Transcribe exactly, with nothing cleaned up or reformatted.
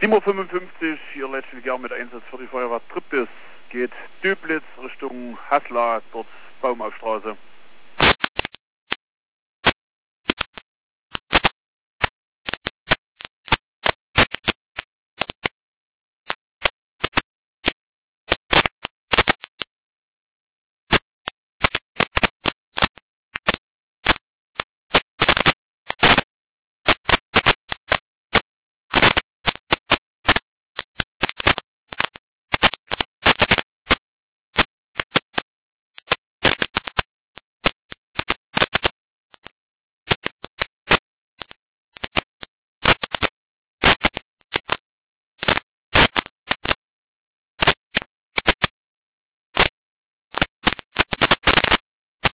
sieben Uhr fünfundfünfzig, hier letztlich Jahr mit Einsatz für die Feuerwehr Triptis, geht Döblitz Richtung Hasla, dort Baumaufstraße.